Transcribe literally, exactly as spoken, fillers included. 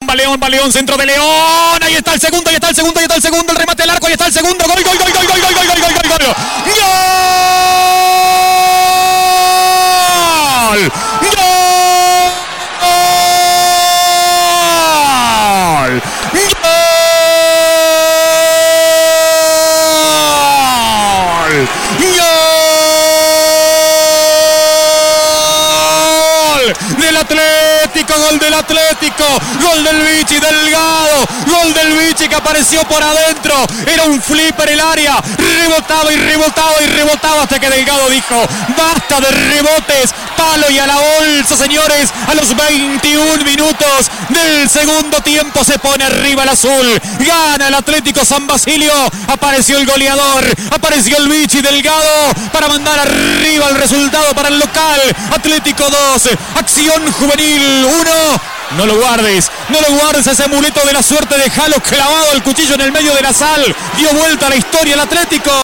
va León, va León, centro de León. Ahí está el segundo, ahí está el segundo, ahí está el segundo, el remate al arco, ahí está el segundo. Gol, gol, gol, gol, gol, gol, gol, gol, gol, gol, gol. ¡Gol! Del Atlético, gol del Atlético, gol del Vichy Delgado, gol del Vichy que apareció por adentro, era un flipper el área, rebotaba y rebotaba y rebotaba hasta que Delgado dijo, basta de rebotes, palo y a la bolsa, señores. A los veintiún minutos del segundo tiempo se pone arriba el azul, gana el Atlético San Basilio, apareció el goleador, apareció el Vichy Delgado para mandar arriba el resultado para el local. Atlético dos, Acción Juvenil uno. No lo guardes, no lo guardes ese amuleto de la suerte, dejalo clavado el cuchillo en el medio de la sal. Dio vuelta a la historia el Atlético.